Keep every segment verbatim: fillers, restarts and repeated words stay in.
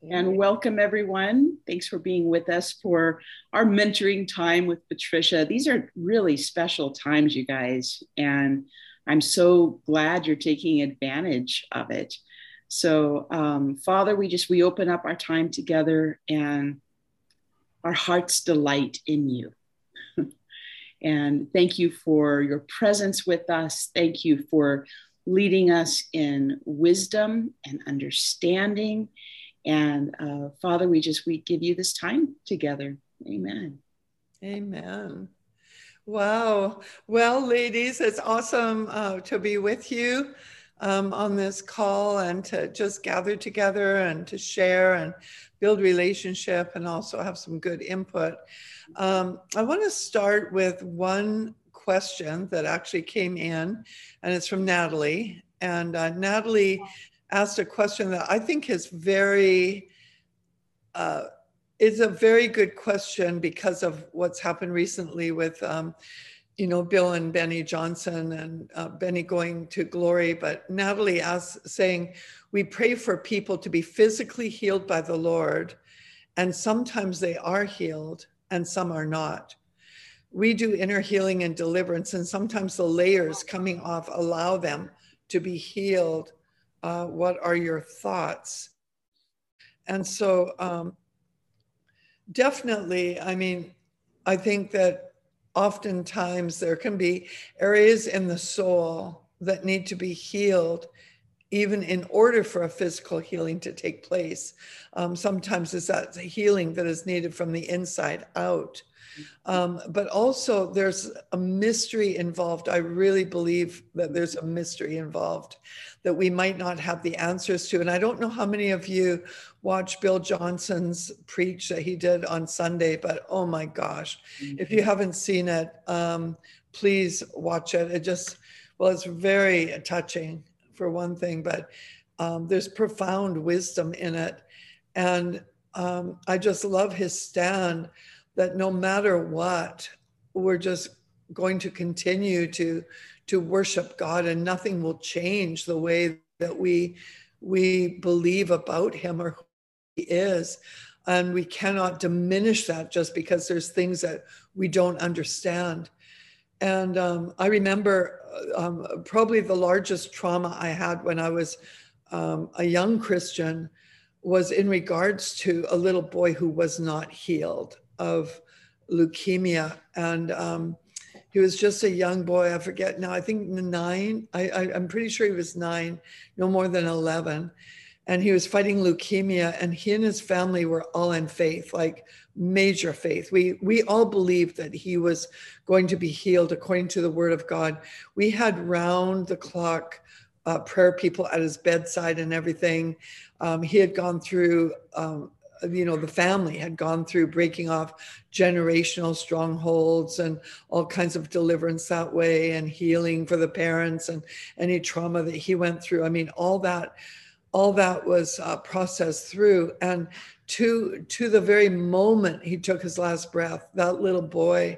And welcome, everyone. Thanks for being with us for our mentoring time with Patricia. These are really special times, you guys, and I'm so glad you're taking advantage of it. So, um, Father, we just we open up our time together, and our hearts delight in you. And thank you for your presence with us. Thank you for leading us in wisdom and understanding. And uh, Father, we just, we give you this time together. Amen. Amen. Wow. Well, ladies, it's awesome uh, to be with you um, on this call and to just gather together and to share and build relationship and also have some good input. Um, I want to start with one question that actually came in, and it's from Natalie. And uh, Natalie asked a question that I think is very, uh, is a very good question because of what's happened recently with, um, you know, Bill and Benny Johnson and uh, Benny going to glory. But Natalie asked, saying, we pray for people to be physically healed by the Lord, and sometimes they are healed and some are not. We do inner healing and deliverance, and sometimes the layers coming off allow them to be healed. Uh, what are your thoughts? And so um, definitely, I mean, I think that oftentimes there can be areas in the soul that need to be healed even in order for a physical healing to take place. Um, sometimes it's that healing that is needed from the inside out. Um, but also there's a mystery involved. I really believe that there's a mystery involved that we might not have the answers to. And I don't know how many of you watched Bill Johnson's preach that he did on Sunday, but oh my gosh, mm-hmm. If you haven't seen it, um, please watch it. It just, well, it's very touching for one thing, but um, there's profound wisdom in it. And um, I just love his stand that no matter what, we're just going to continue to, to worship God, and nothing will change the way that we, we believe about him or who he is. And we cannot diminish that just because there's things that we don't understand. And um, I remember um, probably the largest trauma I had when I was um, a young Christian was in regards to a little boy who was not healed of leukemia. And um, he was just a young boy. I forget now, I think nine. I, I, I'm pretty sure he was nine, no more than eleven. And he was fighting leukemia, and he and his family were all in faith, like major faith. We, we all believed that he was going to be healed according to the word of God. We had round the clock uh, prayer people at his bedside and everything. Um, he had gone through, um, you know, the family had gone through breaking off generational strongholds and all kinds of deliverance that way, and healing for the parents and any trauma that he went through. I mean, all that, all that was uh, processed through. And to, to the very moment he took his last breath, that little boy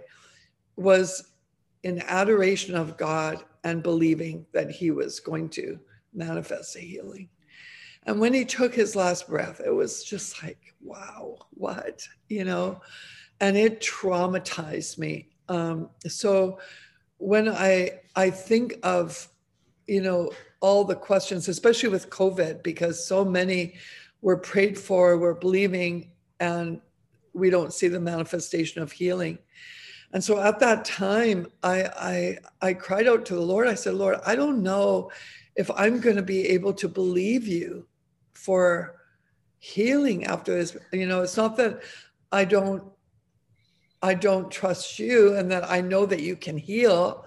was in adoration of God and believing that he was going to manifest a healing. And when he took his last breath, it was just like, wow, what, you know, and it traumatized me. Um, so when I, I think of, you know, all the questions, especially with COVID, because so many were prayed for, were believing, and we don't see the manifestation of healing. And so at that time, I, I, I cried out to the Lord. I said, Lord, I don't know if I'm going to be able to believe you for healing after this. You know, it's not that I don't, I don't trust you and that I know that you can heal.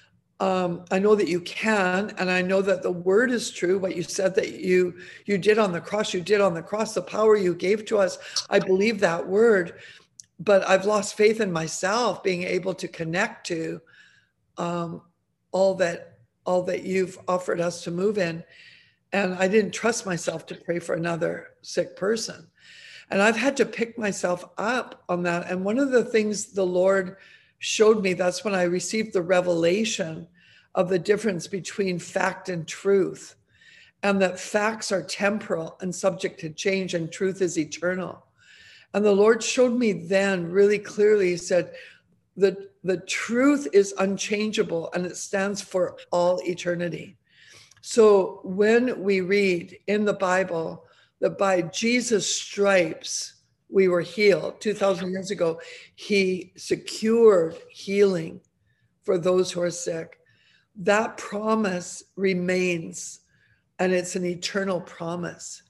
Um, I know that you can, and I know that the word is true. What you said that you you did on the cross, you did on the cross, the power you gave to us. I believe that word, but I've lost faith in myself being able to connect to um, all that all that you've offered us to move in. And I didn't trust myself to pray for another sick person. And I've had to pick myself up on that. And one of the things the Lord showed me, that's when I received the revelation of the difference between fact and truth. and that facts are temporal and subject to change, and truth is eternal. And the Lord showed me then really clearly, he said, the, the truth is unchangeable and it stands for all eternity. So when we read in the Bible that by Jesus' stripes we were healed two thousand years ago, he secured healing for those who are sick. That promise remains, and it's an eternal promise.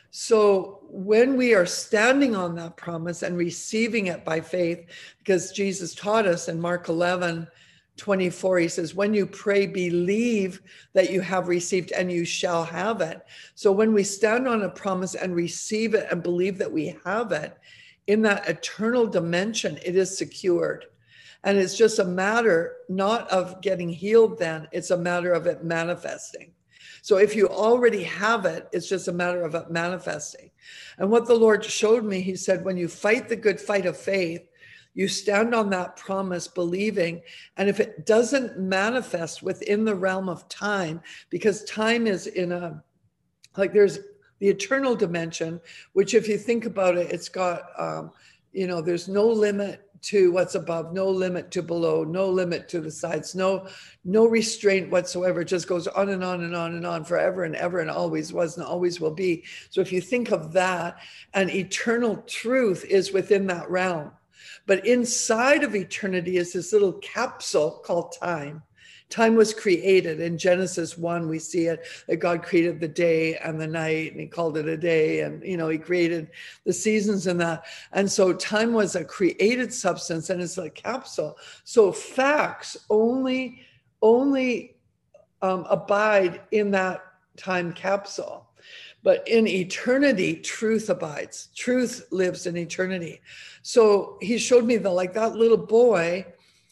So when we are standing on that promise and receiving it by faith, because Jesus taught us in Mark eleven twenty-four, he says, when you pray, believe that you have received and you shall have it. So when we stand on a promise and receive it and believe that we have it, in that eternal dimension, it is secured. And it's just a matter not of getting healed then, it's a matter of it manifesting. So if you already have it, it's just a matter of it manifesting. And what the Lord showed me, he said, when you fight the good fight of faith, you stand on that promise, believing, and if it doesn't manifest within the realm of time, because time is in a, like there's the eternal dimension, which if you think about it, it's got, um, you know, there's no limit to what's above, no limit to below, no limit to the sides, no, no restraint whatsoever. It just goes on and on and on and on forever and ever and always was and always will be. So if you think of that, and eternal truth is within that realm. But inside of eternity is this little capsule called time. Time was created. In Genesis one, we see it, that God created the day and the night, and he called it a day. And, you know, he created the seasons and that. And so time was a created substance, and it's a capsule. So facts only, only um, abide in that time capsule. But in eternity, truth abides. Truth lives in eternity. So he showed me that, like that little boy,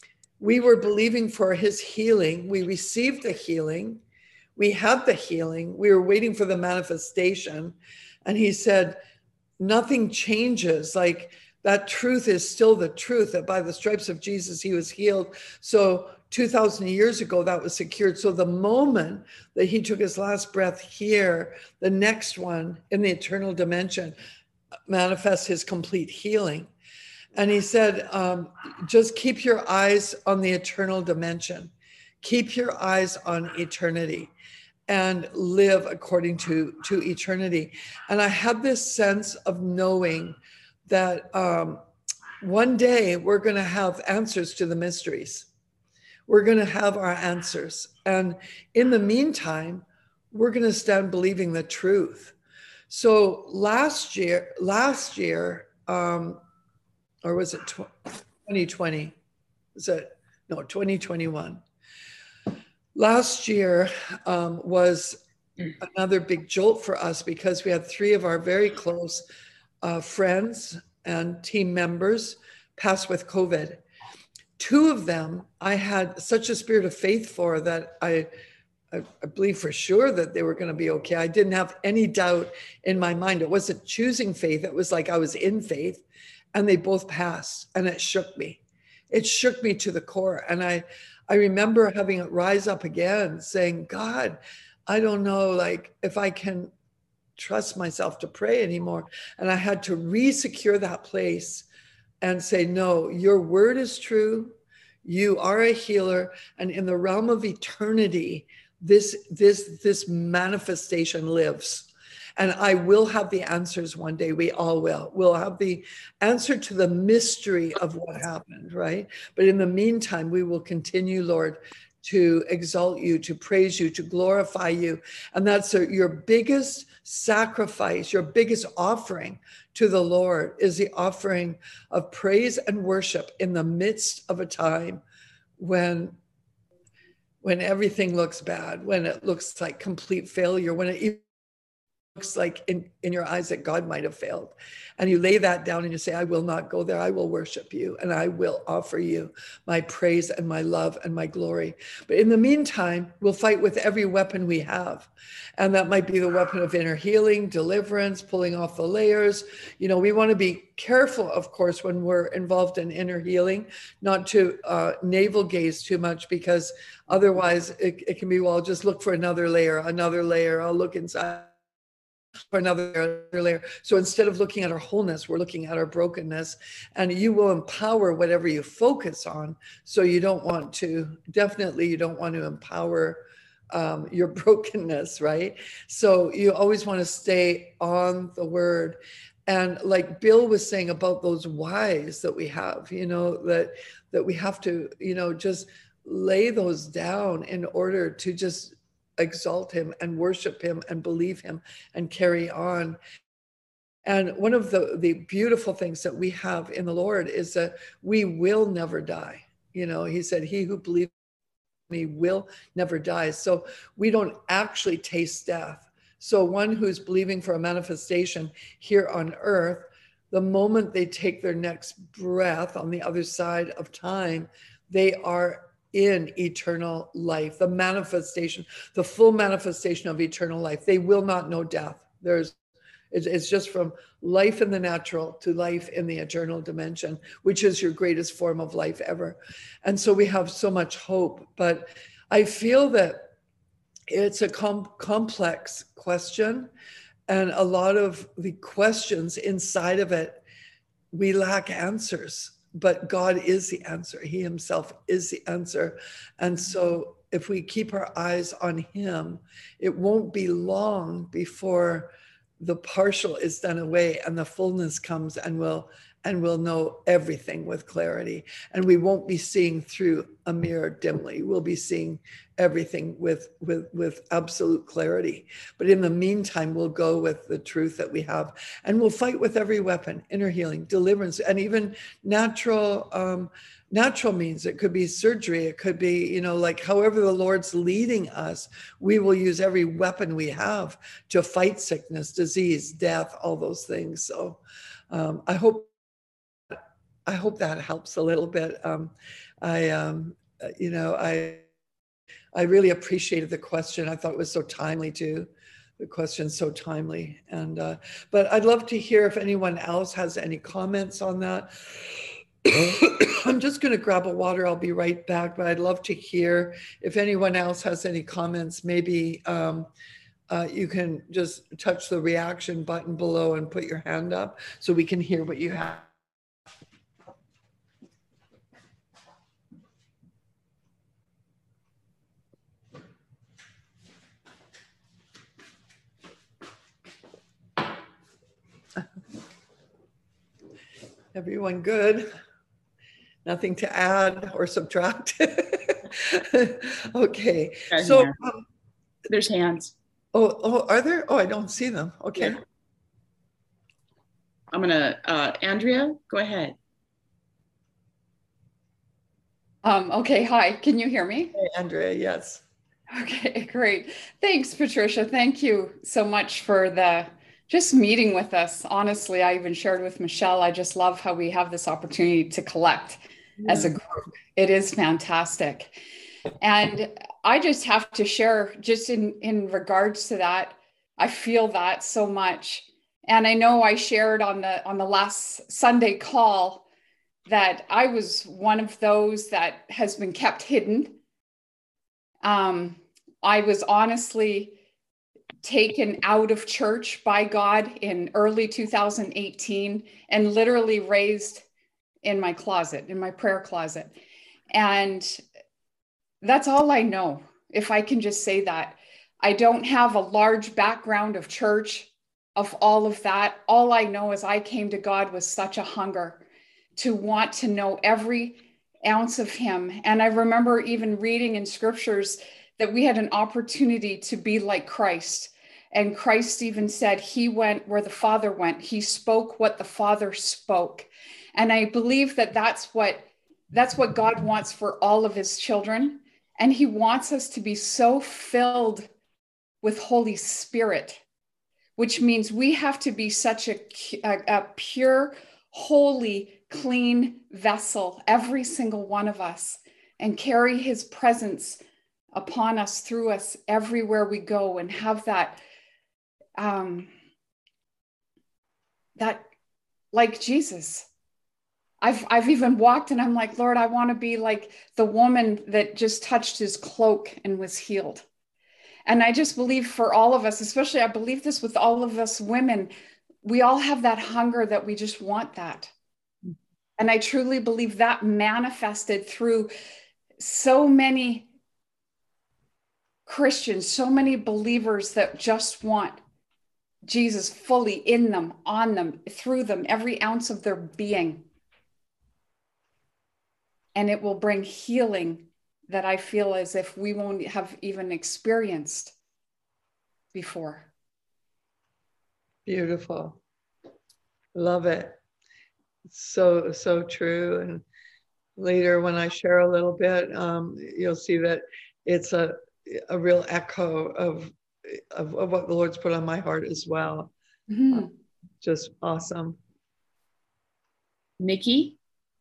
we were believing for his healing. We received the healing. We had the healing. We were waiting for the manifestation. And he said, nothing changes. Like that truth is still the truth, that by the stripes of Jesus, he was healed. So two thousand years ago, that was secured. So the moment that he took his last breath here, the next one in the eternal dimension manifests his complete healing. And he said, um, just keep your eyes on the eternal dimension. Keep your eyes on eternity and live according to, to eternity. And I had this sense of knowing that um, one day we're going to have answers to the mysteries. We're going to have our answers. And in the meantime, we're going to stand believing the truth. So last year, last year, um, or was it twenty twenty? Was it, no, twenty twenty-one. Last year um, was another big jolt for us because we had three of our very close uh, friends and team members pass with COVID. Two of them I had such a spirit of faith for that I, I, I believe for sure that they were going to be okay. I didn't have any doubt in my mind. It wasn't choosing faith. It was like I was in faith, and they both passed, and it shook me. It shook me to the core. And I, I remember having it rise up again saying, God, I don't know, like if I can trust myself to pray anymore. And I had to re-secure that place and say, no, your word is true. You are a healer. And in the realm of eternity, this, this, this manifestation lives. And I will have the answers one day. We all will. We'll have the answer to the mystery of what happened, right? But in the meantime, we will continue, Lord, to exalt you, to praise you, to glorify you. And that's a, your biggest sacrifice, your biggest offering to the Lord is the offering of praise and worship in the midst of a time when, when everything looks bad, when it looks like complete failure, when it looks like in, in your eyes that God might have failed. And you lay that down and you say, I will not go there. I will worship you and I will offer you my praise and my love and my glory. But in the meantime, we'll fight with every weapon we have. And that might be the weapon of inner healing, deliverance, pulling off the layers. You know, we want to be careful, of course, when we're involved in inner healing, not to uh, navel gaze too much, because otherwise it, it can be, well, I'll just look for another layer, another layer. I'll look inside for another layer. So instead of looking at our wholeness, we're looking at our brokenness, and you will empower whatever you focus on. So you don't want to, definitely you don't want to empower um, your brokenness, right? So you always want to stay on the word. And like Bill was saying about those whys that we have, you know, that, that we have to, you know, just lay those down in order to just exalt him and worship him and believe him and carry on. And one of the, the beautiful things that we have in the Lord is that we will never die. You know, he said, he who believes in me will never die. So we don't actually taste death. So one who's believing for a manifestation here on earth, the moment they take their next breath on the other side of time, they are in eternal life, the manifestation, the full manifestation of eternal life. They will not know death. There's, it's just from life in the natural to life in the eternal dimension, which is your greatest form of life ever. And so we have so much hope. But I feel that it's a com- complex question, and a lot of the questions inside of it, we lack answers. But God is the answer. He himself is the answer. And so if we keep our eyes on him, it won't be long before the partial is done away and the fullness comes, and we'll and we'll know everything with clarity. And we won't be seeing through a mirror dimly. We'll be seeing everything with, with, with absolute clarity. But in the meantime, we'll go with the truth that we have, and we'll fight with every weapon, inner healing, deliverance, and even natural, um, natural means. It could be surgery. It could be, you know, like however the Lord's leading us, we will use every weapon we have to fight sickness, disease, death, all those things. So um, I hope I hope that helps a little bit. Um, I, um, you know, I, I really appreciated the question. I thought it was so timely too. The question's so timely. And, uh, but I'd love to hear if anyone else has any comments on that. I'm just going to grab a water. I'll be right back, but I'd love to hear if anyone else has any comments. Maybe um, uh, you can just touch the reaction button below and put your hand up so we can hear what you have. Everyone good? Nothing to add or subtract? Okay. So um, there's hands. Oh, oh, are there? Oh, I don't see them. Okay. Yeah. I'm gonna, uh, Andrea, go ahead. Um, okay, hi, can you hear me? Hey, Andrea, yes. Okay, great. Thanks, Patricia. Thank you so much for the just meeting with us. Honestly, I even shared with Michelle, I just love how we have this opportunity to collect yeah. as a group. It is fantastic. And I just have to share, just in, in regards to that, I feel that so much. And I know I shared on the on the last Sunday call that I was one of those that has been kept hidden. Um, I was honestly taken out of church by God in early two thousand eighteen and literally raised in my closet, in my prayer closet. And that's all I know, if I can just say that. I don't have a large background of church, of all of that. All I know is I came to God with such a hunger to want to know every ounce of him. And I remember even reading in scriptures that we had an opportunity to be like Christ. And Christ even said he went where the Father went. He spoke what the Father spoke. And I believe that that's what, that's what God wants for all of his children. And he wants us to be so filled with Holy Spirit, which means we have to be such a, a, a pure, holy, clean vessel, every single one of us, and carry his presence upon us, through us, everywhere we go, and have that, um, that like Jesus. I've, I've even walked and I'm like, Lord, I want to be like the woman that just touched his cloak and was healed. And I just believe for all of us, especially I believe this with all of us women, we all have that hunger that we just want that. And I truly believe that manifested through so many Christians, so many believers that just want Jesus fully in them, on them, through them, every ounce of their being. And it will bring healing that I feel as if we won't have even experienced before. Beautiful. Love it. So, so true. And later when I share a little bit, um, you'll see that it's a, a real echo of, of, of what the Lord's put on my heart as well. Mm-hmm. uh, just awesome. Nikki?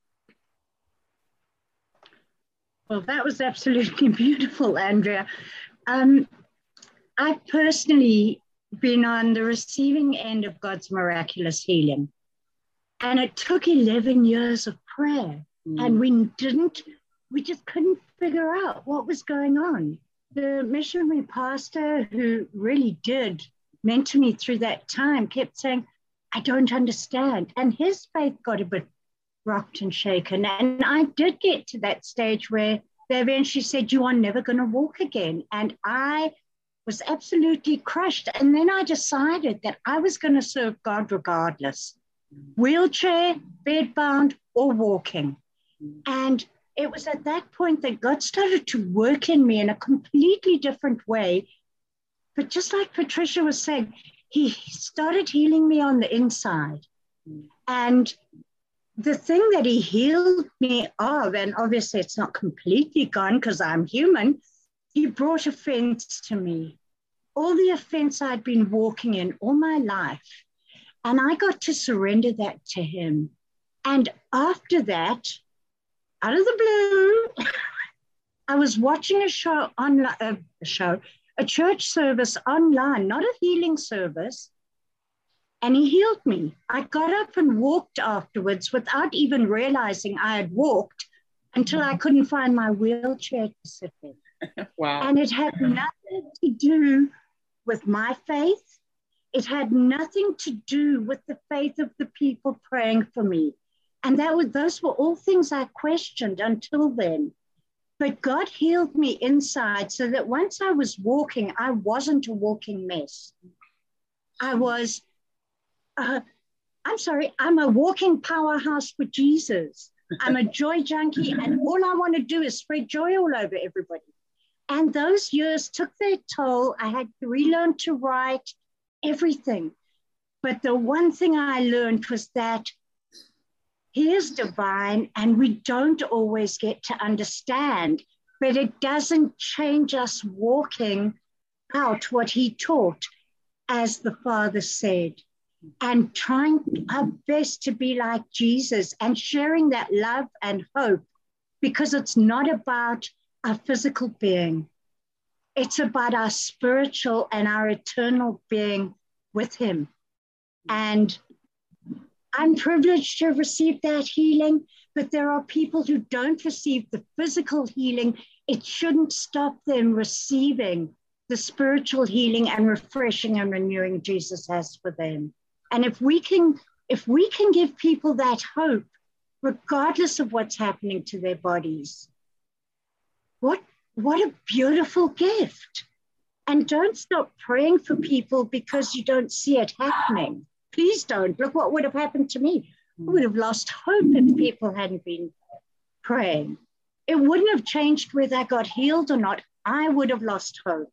Well, that was absolutely beautiful, Andrea. Um, I've personally been on the receiving end of God's miraculous healing. And it took eleven years of prayer. Mm. And we didn't, we just couldn't figure out what was going on. The missionary pastor who really did mentor me through that time kept saying, I don't understand. And his faith got a bit rocked and shaken. And I did get to that stage where they eventually said, you are never going to walk again. And I was absolutely crushed. And then I decided that I was going to serve God regardless, wheelchair, bedbound, or walking. And it was at that point that God started to work in me in a completely different way. But just like Patricia was saying, he started healing me on the inside. And the thing that he healed me of, and obviously it's not completely gone because I'm human, he brought offense to me. All the offense I'd been walking in all my life. And I got to surrender that to him. And after that, out of the blue, I was watching a show online, uh, a show, a church service online, not a healing service. And he healed me. I got up and walked afterwards without even realizing I had walked until I couldn't find my wheelchair to sit in. Wow. And it had nothing to do with my faith. It had nothing to do with the faith of the people praying for me. And that was, those were all things I questioned until then. But God healed me inside so that once I was walking, I wasn't a walking mess. I was, uh, I'm sorry, I'm a walking powerhouse for Jesus. I'm a joy junkie, and all I want to do is spread joy all over everybody. And those years took their toll. I had to relearn to write, everything. But the one thing I learned was that he is divine and we don't always get to understand, but it doesn't change us walking out what he taught, as the Father said, and trying our best to be like Jesus and sharing that love and hope, because it's not about our physical being. It's about our spiritual and our eternal being with him. And I'm privileged to have received that healing, but there are people who don't receive the physical healing. It shouldn't stop them receiving the spiritual healing and refreshing and renewing Jesus has for them. And if we can, if we can give people that hope, regardless of what's happening to their bodies, what What a beautiful gift. And don't stop praying for people because you don't see it happening. Please don't. Look what would have happened to me. I would have lost hope if people hadn't been praying. It wouldn't have changed whether I got healed or not. I would have lost hope.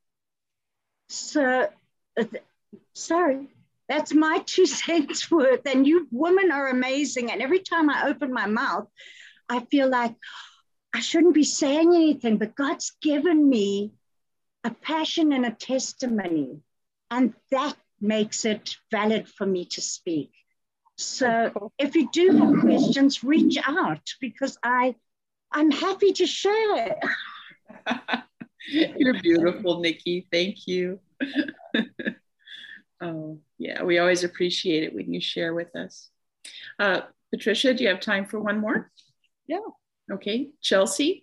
So, uh, sorry, that's my two cents worth. And you women are amazing. And every time I open my mouth, I feel like, I shouldn't be saying anything, but God's given me a passion and a testimony. And that makes it valid for me to speak. So if you do have questions, reach out, because I, I'm happy to share. You're beautiful, Nikki. Thank you. Oh, yeah, we always appreciate it when you share with us. Uh, Patricia, do you have time for one more? Yeah. Okay, Chelsea.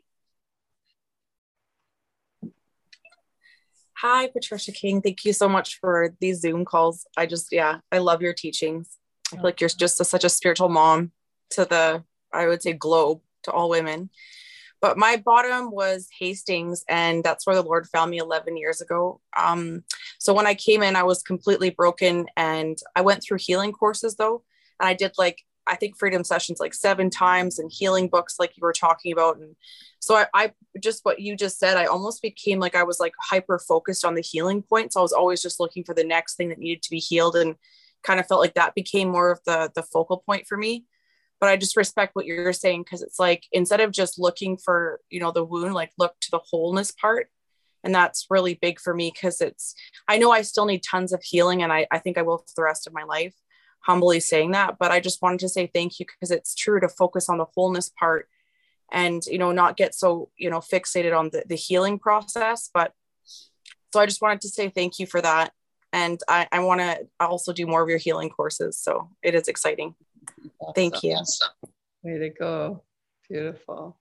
Hi, Patricia King. Thank you so much for these Zoom calls. I just, yeah, I love your teachings. I feel like you're just a, such a spiritual mom to the, I would say, globe, to all women. But my bottom was Hastings, and that's where the Lord found me eleven years ago. Um, so when I came in, I was completely broken, and I went through healing courses though. And I did like, I think freedom sessions like seven times, and healing books like you were talking about. And so I, I just, what you just said, I almost became like, I was like hyper focused on the healing point. So I was always just looking for the next thing that needed to be healed, and kind of felt like that became more of the, the focal point for me. But I just respect what you're saying, because it's like, instead of just looking for, you know, the wound, like look to the wholeness part. And that's really big for me, because it's, I know I still need tons of healing, and I, I think I will for the rest of my life, humbly saying that. But I just wanted to say thank you, because it's true to focus on the wholeness part, and, you know, not get so, you know, fixated on the, the healing process. But so I just wanted to say thank you for that. And I, I want to also do more of your healing courses. So it is exciting. Awesome. Thank you. Way to go. Beautiful.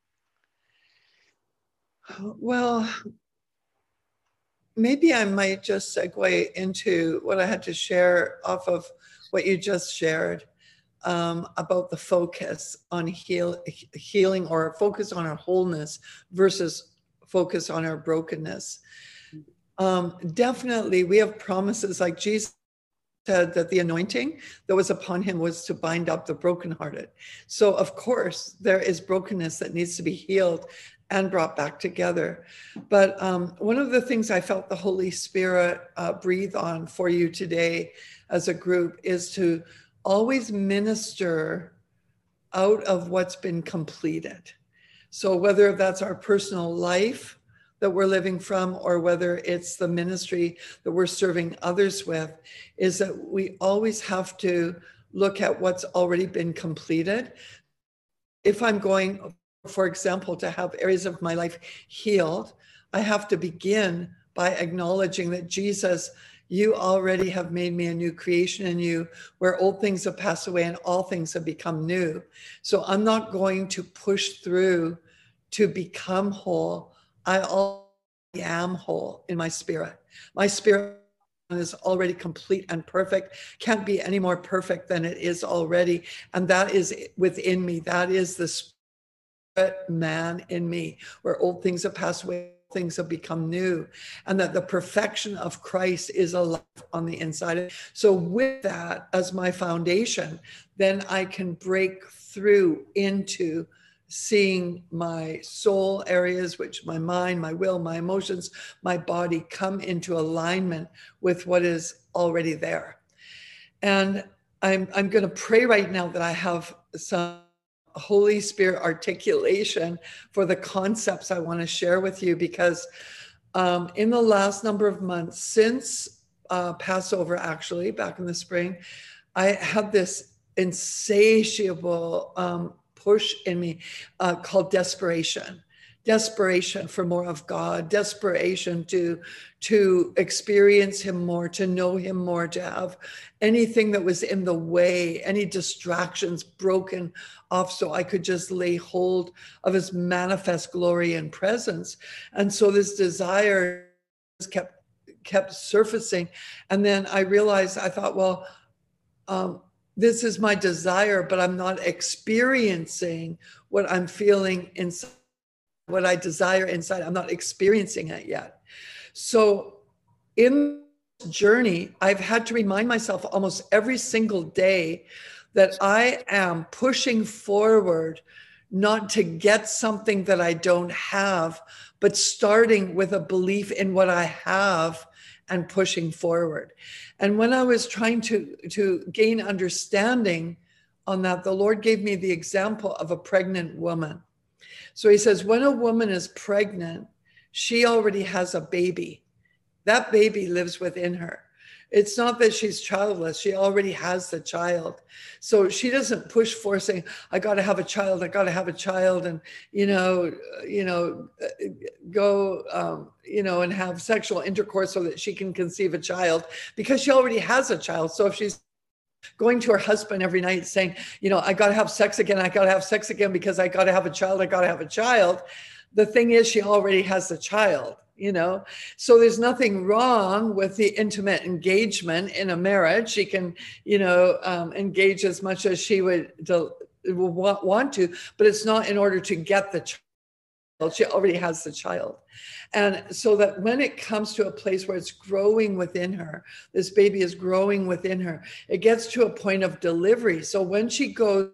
Well, maybe I might just segue into what I had to share off of what you just shared um, about the focus on heal, healing, or focus on our wholeness versus focus on our brokenness. Um, definitely, we have promises, like Jesus said that the anointing that was upon him was to bind up the brokenhearted. So of course there is brokenness that needs to be healed and brought back together. But um, one of the things I felt the Holy Spirit uh, breathe on for you today as a group is to always minister out of what's been completed. So whether that's our personal life that we're living from, or whether it's the ministry that we're serving others with, is that we always have to look at what's already been completed. If I'm going, for example, to have areas of my life healed, I have to begin by acknowledging that Jesus, you already have made me a new creation in you, where old things have passed away and all things have become new. So I'm not going to push through to become whole. I already am whole in my spirit. My spirit is already complete and perfect, can't be any more perfect than it is already. And that is within me. That is the spirit man in me, where old things have passed away, things have become new, and that the perfection of Christ is alive on the inside. So with that as my foundation, then I can break through into seeing my soul areas, which my mind, my will, my emotions, my body, come into alignment with what is already there. And I'm, I'm going to pray right now that I have some Holy Spirit articulation for the concepts I want to share with you, because um, in the last number of months, since uh, Passover, actually, back in the spring, I had this insatiable um, push in me uh, called desperation. Desperation for more of God, desperation to, to experience him more, to know him more, to have anything that was in the way, any distractions broken off, so I could just lay hold of his manifest glory and presence. And so this desire kept, kept surfacing. And then I realized, I thought, well, um, this is my desire, but I'm not experiencing what I'm feeling inside. What I desire inside, I'm not experiencing it yet. So in this journey, I've had to remind myself almost every single day that I am pushing forward, not to get something that I don't have, but starting with a belief in what I have and pushing forward. And when I was trying to, to gain understanding on that, the Lord gave me the example of a pregnant woman. So he says, when a woman is pregnant, she already has a baby. That baby lives within her. It's not that she's childless. She already has the child. So she doesn't push for saying, I got to have a child. I got to have a child. And, you know, you know, go, um, you know, and have sexual intercourse so that she can conceive a child, because she already has a child. So if she's going to her husband every night saying, you know, I got to have sex again. I got to have sex again because I got to have a child. I got to have a child. The thing is, she already has the child. You know, so there's nothing wrong with the intimate engagement in a marriage. She can, you know, um, engage as much as she would, would want to, but it's not in order to get the child. She already has the child. And so that when it comes to a place where it's growing within her, this baby is growing within her, it gets to a point of delivery. So when she goes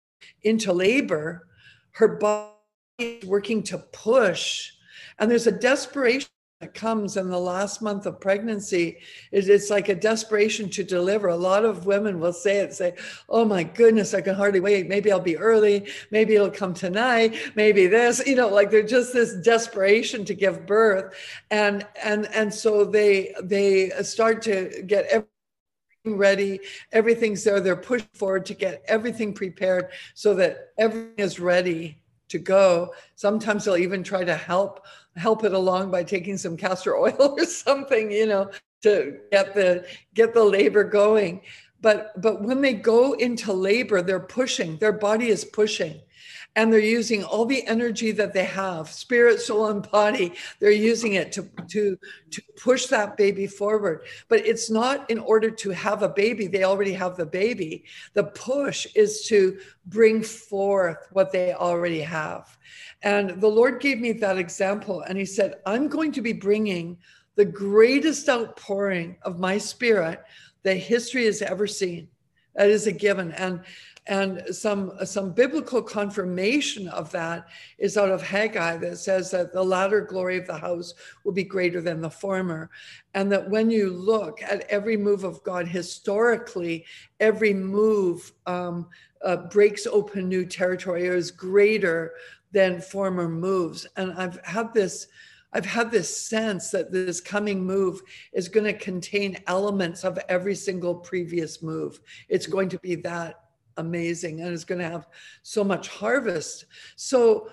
into labor, her body is working to push. And there's a desperation that comes in the last month of pregnancy. It's like a desperation to deliver. A lot of women will say it, say, oh my goodness, I can hardly wait. Maybe I'll be early. Maybe it'll come tonight. Maybe this, you know, like they're just this desperation to give birth. And, and, and so they, they start to get everything ready. Everything's there. They're pushed forward to get everything prepared so that everything is ready to go. Sometimes they'll even try to help help it along by taking some castor oil or something, you know, to get the get the labor going. But but when they go into labor, they're pushing, their body is pushing. And they're using all the energy that they have, spirit, soul, and body. They're using it to, to, to push that baby forward. But it's not in order to have a baby. They already have the baby. The push is to bring forth what they already have. And the Lord gave me that example. And he said, I'm going to be bringing the greatest outpouring of my spirit that history has ever seen. That is a given. And And some, some biblical confirmation of that is out of Haggai that says that the latter glory of the house will be greater than the former. And that when you look at every move of God historically, every move um, uh, breaks open new territory or is greater than former moves. And I've had this I've had this sense that this coming move is going to contain elements of every single previous move. It's going to be that amazing, and it's going to have so much harvest. So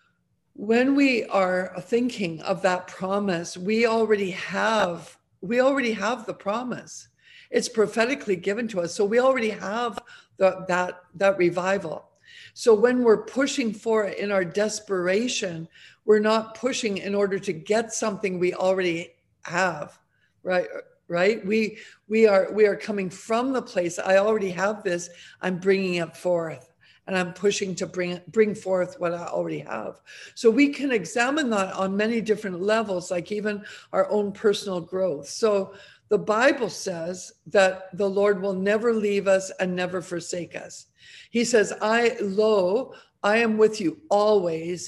when we are thinking of that promise, we already have we already have the promise. It's prophetically given to us, so we already have the, that that revival. So when we're pushing for it in our desperation, we're not pushing in order to get something we already have, right? Right? We we are we are coming from the place, I already have this, I'm bringing it forth, and I'm pushing to bring bring forth what I already have. So we can examine that on many different levels, like even our own personal growth. So the Bible says that the Lord will never leave us and never forsake us. He says, I, lo, I am with you always,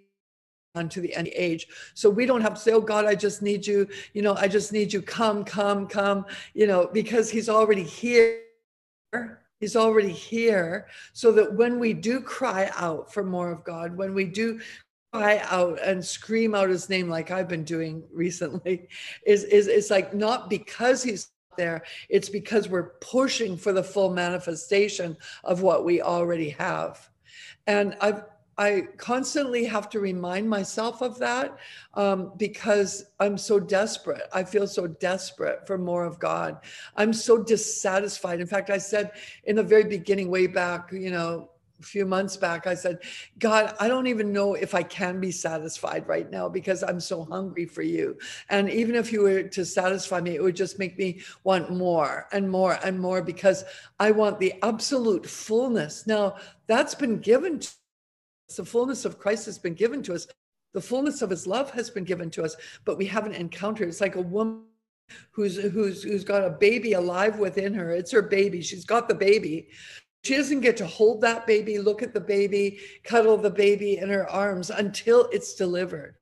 unto the end of the age. So we don't have to say, oh God, I just need you, you know, I just need you, come, come, come, you know, because he's already here. He's already here. So that when we do cry out for more of God, when we do cry out and scream out his name, like I've been doing recently, is, is it's like not because he's there, it's because we're pushing for the full manifestation of what we already have. And I've I constantly have to remind myself of that um, because I'm so desperate. I feel so desperate for more of God. I'm so dissatisfied. In fact, I said in the very beginning, way back, you know, a few months back, I said, God, I don't even know if I can be satisfied right now because I'm so hungry for you. And even if you were to satisfy me, it would just make me want more and more and more because I want the absolute fullness. Now, that's been given to the fullness of Christ has been given to us. The fullness of his love has been given to us, but we haven't encountered. It's like a woman who's who's who's got a baby alive within her. It's her baby. She's got the baby. She doesn't get to hold that baby, look at the baby, cuddle the baby in her arms until it's delivered.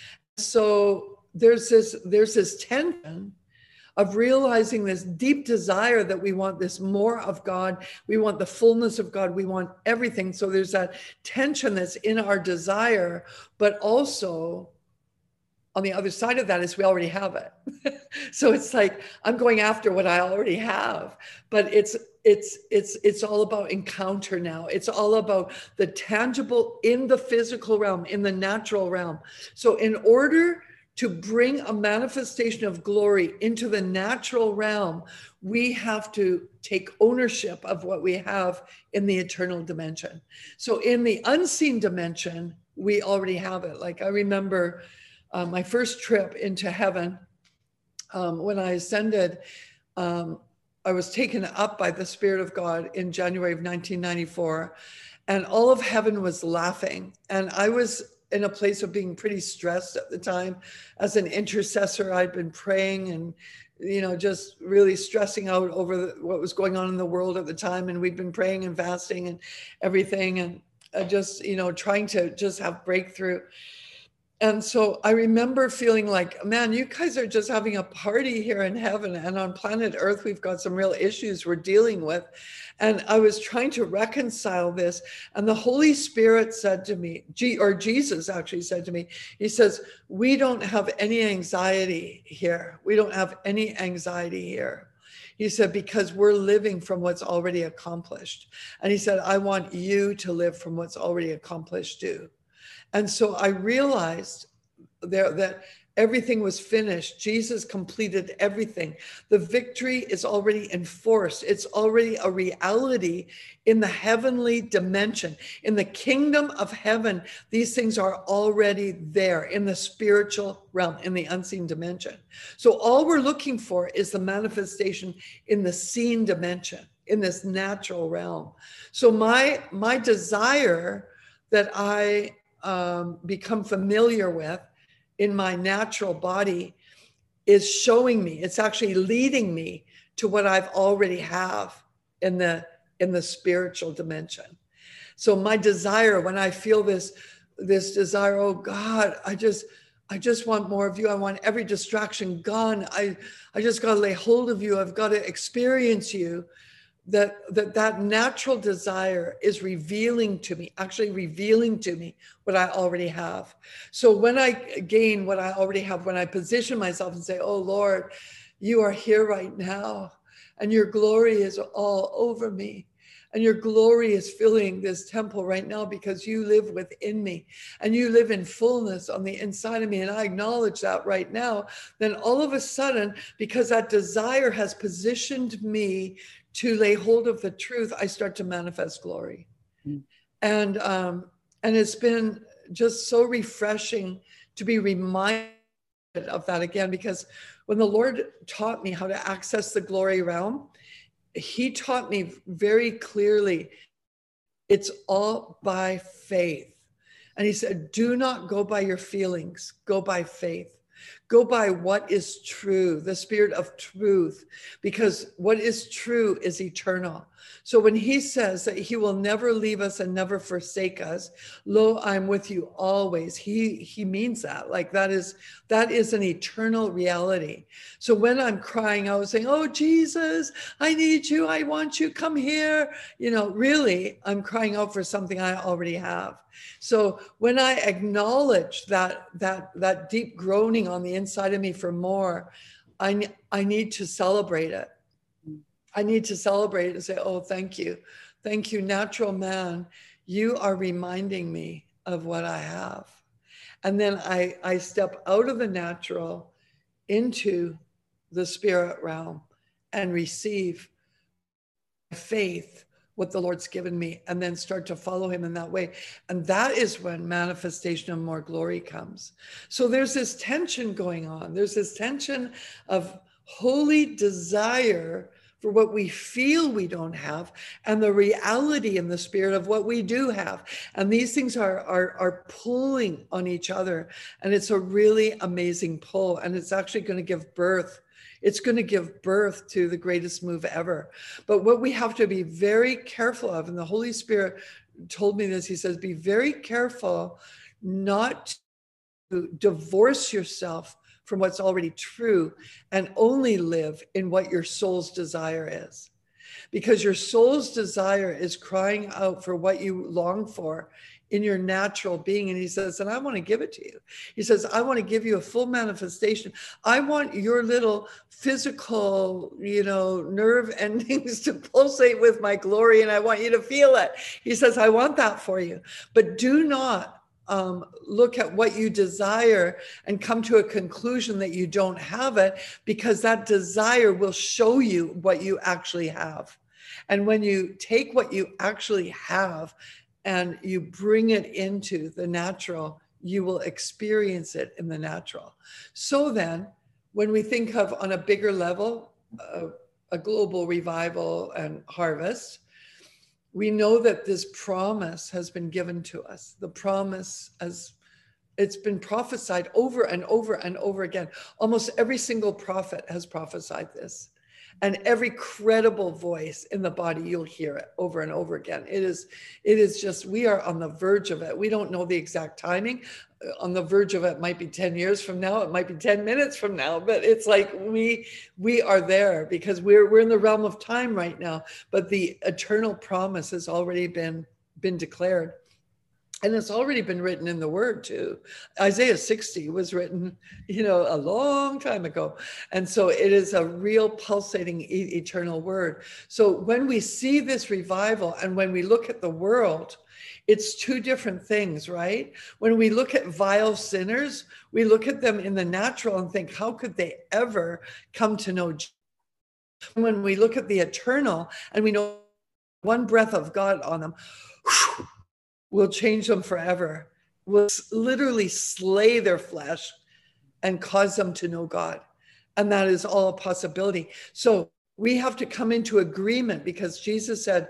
So there's this there's this tension of realizing this deep desire that we want this more of God. We want the fullness of God. We want everything. So there's that tension that's in our desire, but also on the other side of that is we already have it. So it's like, I'm going after what I already have, but it's, it's, it's, it's all about encounter now. It's all about the tangible in the physical realm, in the natural realm. So in order to bring a manifestation of glory into the natural realm, we have to take ownership of what we have in the eternal dimension. So in the unseen dimension, we already have it. Like I remember uh, my first trip into heaven, um, when I ascended, um, I was taken up by the Spirit of God in January of nineteen ninety-four, and all of heaven was laughing. And I was in a place of being pretty stressed at the time. As an intercessor, I'd been praying and, you know, just really stressing out over the, what was going on in the world at the time. And we'd been praying and fasting and everything, and uh, just, you know, trying to just have breakthrough. And so I remember feeling like, man, you guys are just having a party here in heaven, and on planet Earth, we've got some real issues we're dealing with. And I was trying to reconcile this. And the Holy Spirit said to me, or Jesus actually said to me, he says, we don't have any anxiety here. We don't have any anxiety here. He said, because we're living from what's already accomplished. And he said, I want you to live from what's already accomplished too. And so I realized there that everything was finished. Jesus completed everything. The victory is already enforced. It's already a reality in the heavenly dimension. In the kingdom of heaven, these things are already there in the spiritual realm, in the unseen dimension. So all we're looking for is the manifestation in the seen dimension, in this natural realm. So my, my desire that I Um, become familiar with in my natural body is showing me, it's actually leading me to what I've already have in the in the spiritual dimension. So my desire, when I feel this this desire, oh God, I just I just want more of you. I want every distraction gone. I I just got to lay hold of you. I've got to experience you. That, that that natural desire is revealing to me, actually revealing to me what I already have. So when I gain what I already have, when I position myself and say, oh Lord, you are here right now, and your glory is all over me, and your glory is filling this temple right now because you live within me, and you live in fullness on the inside of me, and I acknowledge that right now, then all of a sudden, because that desire has positioned me to lay hold of the truth, I start to manifest glory. Mm. And um, and it's been just so refreshing to be reminded of that again, because when the Lord taught me how to access the glory realm, he taught me very clearly, it's all by faith. And he said, do not go by your feelings, go by faith. Go by what is true, the spirit of truth, because what is true is eternal. So when he says that he will never leave us and never forsake us, lo, I'm with you always. He, he means that. Like that is, that is an eternal reality. So when I'm crying out saying, oh, Jesus, I need you. I want you. Come here. You know, really, I'm crying out for something I already have. So when I acknowledge that, that, that deep groaning on the inside of me for more, I, I need to celebrate it. I need to celebrate and say, oh, thank you. Thank you, natural man. You are reminding me of what I have. And then I, I step out of the natural into the spirit realm and receive faith, what the Lord's given me, and then start to follow him in that way. And that is when manifestation of more glory comes. So there's this tension going on. There's this tension of holy desire for what we feel we don't have, and the reality in the spirit of what we do have. And these things are, are, are pulling on each other. And it's a really amazing pull. And it's actually going to give birth. It's going to give birth to the greatest move ever. But what we have to be very careful of, and the Holy Spirit told me this, he says, be very careful not to divorce yourself from what's already true and only live in what your soul's desire is. Because your soul's desire is crying out for what you long for in your natural being. And he says, and I want to give it to you. He says, I want to give you a full manifestation. I want your little physical, you know, nerve endings to pulsate with my glory. And I want you to feel it. He says, I want that for you, but do not um, look at what you desire and come to a conclusion that you don't have it, because that desire will show you what you actually have. And when you take what you actually have and you bring it into the natural, you will experience it in the natural. So then, when we think of on a bigger level, uh, a global revival and harvest, we know that this promise has been given to us. The promise, as it's been prophesied over and over and over again. Almost every single prophet has prophesied this. And every credible voice in the body, you'll hear it over and over again. It is, it is just, we are on the verge of it. We don't know the exact timing. On the verge of it might be ten years from now. It might be ten minutes from now, but it's like we, we are there because we're, we're in the realm of time right now, but the eternal promise has already been, been declared. And it's already been written in the word too. Isaiah sixty was written, you know, a long time ago. And so it is a real pulsating e- eternal word. So when we see this revival and when we look at the world, it's two different things, right? When we look at vile sinners, we look at them in the natural and think, how could they ever come to know Jesus? When we look at the eternal and we know one breath of God on them, whew, will change them forever, will literally slay their flesh and cause them to know God. And that is all a possibility. So we have to come into agreement, because Jesus said,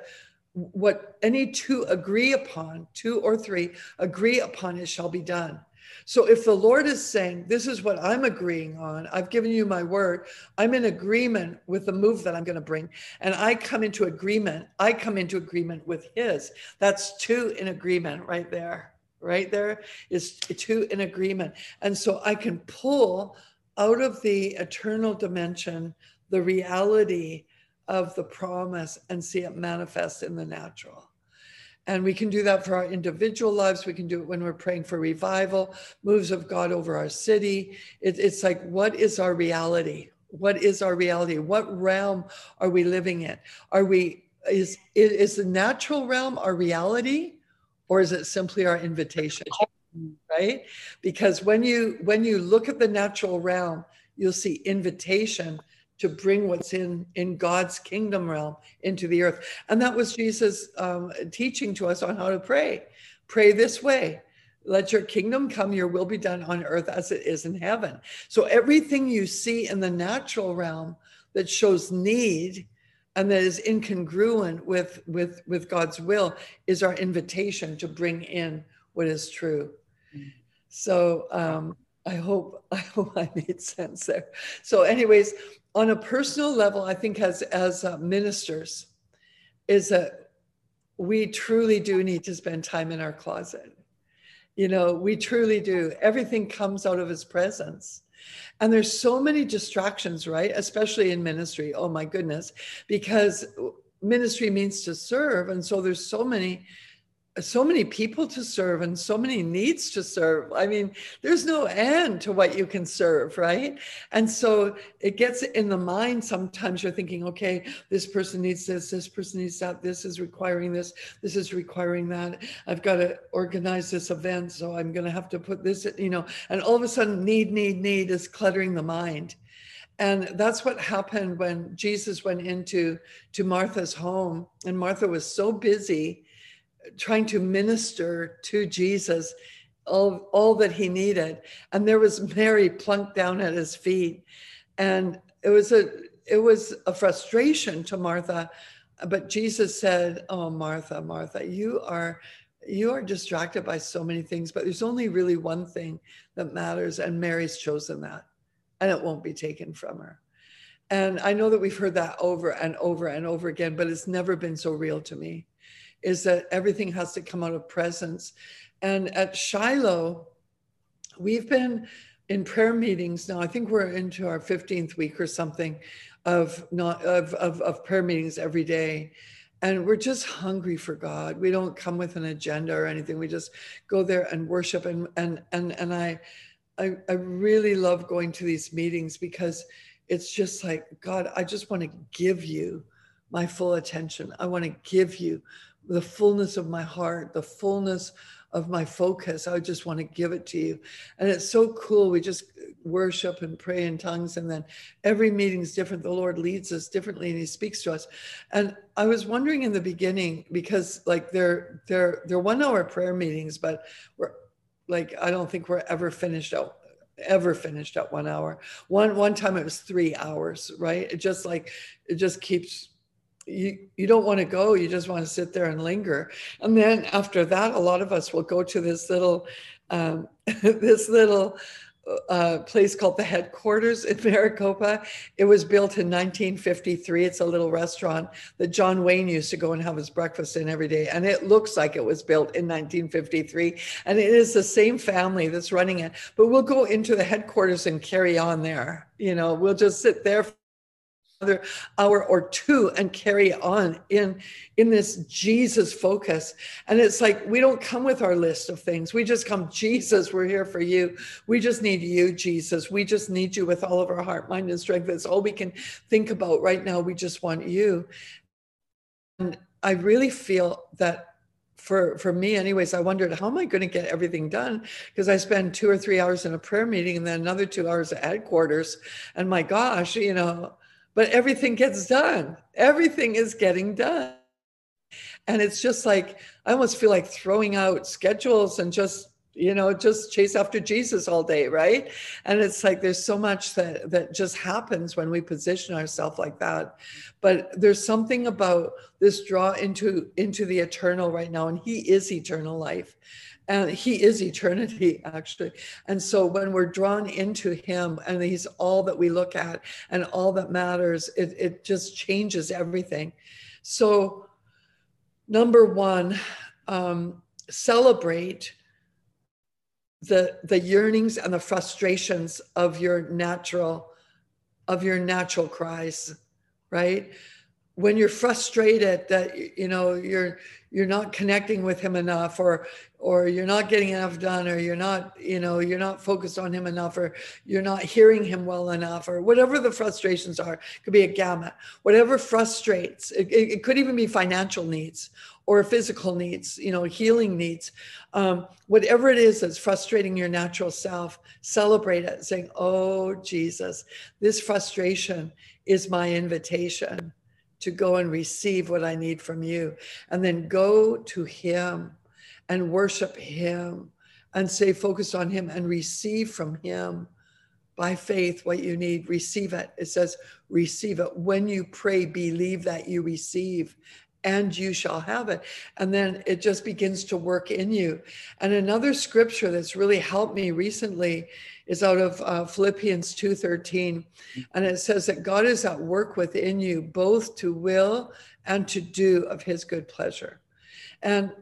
what any two agree upon, two or three agree upon, it shall be done. So if the Lord is saying, this is what I'm agreeing on, I've given you my word, I'm in agreement with the move that I'm going to bring, and I come into agreement, I come into agreement with his. That's two in agreement right there. Right there is two in agreement. And so I can pull out of the eternal dimension the reality of the promise and see it manifest in the natural. And we can do that for our individual lives. We can do it when we're praying for revival, moves of God over our city. It, it's like, what is our reality? What is our reality? What realm are we living in? Are we, is, is the natural realm our reality, or is it simply our invitation? Right? Because when you, when you look at the natural realm, you'll see invitation to bring what's in, in God's kingdom realm into the earth. And that was Jesus um, teaching to us on how to pray. Pray this way. Let your kingdom come, your will be done on earth as it is in heaven. So everything you see in the natural realm that shows need and that is incongruent with, with, with God's will is our invitation to bring in what is true. So um, I hope, I hope I made sense there. So anyways, on a personal level, I think as, as uh, ministers, is that we truly do need to spend time in our closet. You know, we truly do. Everything comes out of his presence. And there's so many distractions, right? Especially in ministry. Oh my goodness, because ministry means to serve. And so there's so many so many people to serve and so many needs to serve. I mean, there's no end to what you can serve, right? And so it gets in the mind. Sometimes you're thinking, okay, this person needs this, this person needs that, this is requiring this, this is requiring that. I've got to organize this event, so I'm going to have to put this, you know, and all of a sudden need, need, need is cluttering the mind. And that's what happened when Jesus went into to Martha's home, and Martha was so busy trying to minister to Jesus all, all that he needed. And there was Mary plunked down at his feet. And it was a, it was a frustration to Martha. But Jesus said, oh, Martha, Martha, you are, you are distracted by so many things, but there's only really one thing that matters. And Mary's chosen that, and it won't be taken from her. And I know that we've heard that over and over and over again, but it's never been so real to me. Is that everything has to come out of presence. And at Shiloh, we've been in prayer meetings now. I think we're into our fifteenth week or something of not of, of, of prayer meetings every day. And we're just hungry for God. We don't come with an agenda or anything. We just go there and worship. And and and and I, I, I really love going to these meetings because it's just like, God, I just want to give you my full attention. I want to give you the fullness of my heart, the fullness of my focus. I just want to give it to you. And it's so cool. We just worship and pray in tongues. And then every meeting is different. The Lord leads us differently and he speaks to us. And I was wondering in the beginning, because like they're, they're, they're one hour prayer meetings, but we're like, I don't think we're ever finished out ever finished at one hour. One, one time it was three hours, right? It just like, it just keeps, you, you don't want to go. You just want to sit there and linger. And then after that, a lot of us will go to this little, um, this little uh, place called the Headquarters in Maricopa. It was built in nineteen fifty-three. It's a little restaurant that John Wayne used to go and have his breakfast in every day. And it looks like it was built in nineteen fifty-three. And it is the same family that's running it. But we'll go into the headquarters and carry on there. You know, we'll just sit there for another hour or two and carry on in in this Jesus focus. And it's like, we don't come with our list of things. We just come, Jesus, we're here for you. We just need you, Jesus. We just need you with all of our heart, mind, and strength. That's all we can think about right now. We just want you. And I really feel that for, for me anyways, I wondered, how am I going to get everything done? Because I spend two or three hours in a prayer meeting and then another two hours at headquarters. And my gosh, you know, but everything gets done. Everything is getting done. And it's just like, I almost feel like throwing out schedules and just, you know, just chase after Jesus all day, right? And it's like, there's so much that, that just happens when we position ourselves like that. But there's something about this draw into, into the eternal right now. And he is eternal life. And he is eternity, actually. And so when we're drawn into him and he's all that we look at and all that matters, it, it just changes everything. So number one, um, celebrate the, the yearnings and the frustrations of your natural, of your natural cries, right? When you're frustrated that, you know, you're, you're not connecting with him enough, or, or you're not getting enough done, or you're not, you know, you're not focused on him enough, or you're not hearing him well enough, or whatever the frustrations are. It could be a gamut, whatever frustrates. It, it, it could even be financial needs or physical needs, you know, healing needs. Um, whatever it is that's frustrating your natural self, celebrate it, saying, oh, Jesus, this frustration is my invitation to go and receive what I need from you. And then go to him and worship him and stay focused on him and receive from him by faith what you need. Receive it. It says, receive it. When you pray, believe that you receive and you shall have it. And then it just begins to work in you. And another scripture that's really helped me recently is out of uh, Philippians two thirteen. And it says that God is at work within you, both to will and to do of his good pleasure. And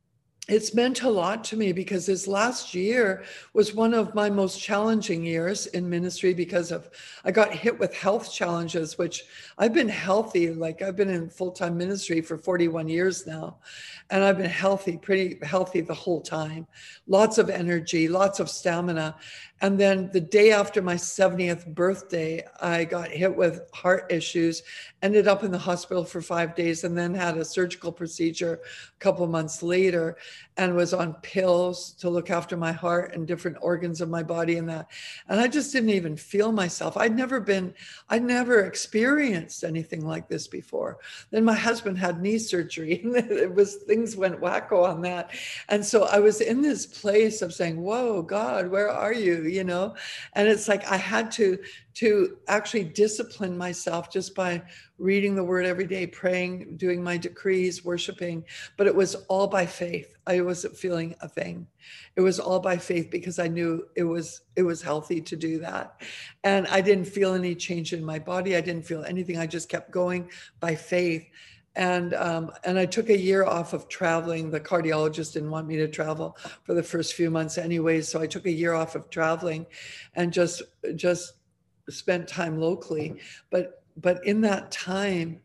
it's meant a lot to me because this last year was one of my most challenging years in ministry because of, I got hit with health challenges, which I've been healthy. Like I've been in full-time ministry for forty-one years now. And I've been healthy, pretty healthy the whole time. Lots of energy, lots of stamina. And then the day after my seventieth birthday, I got hit with heart issues, ended up in the hospital for five days, and then had a surgical procedure a couple months later, and was on pills to look after my heart and different organs of my body and that. And I just didn't even feel myself. I'd never been, I'd never experienced anything like this before. Then my husband had knee surgery, and it was, things went wacko on that. And so I was in this place of saying, whoa, God, where are you? You know, and it's like I had to to actually discipline myself just by reading the word every day, praying, doing my decrees, worshiping. But it was all by faith. I wasn't feeling a thing. It was all by faith because I knew it was it was healthy to do that. And I didn't feel any change in my body. I didn't feel anything. I just kept going by faith. And um, and I took a year off of traveling. The cardiologist didn't want me to travel for the first few months anyway. So I took a year off of traveling and just just spent time locally. But but in that time,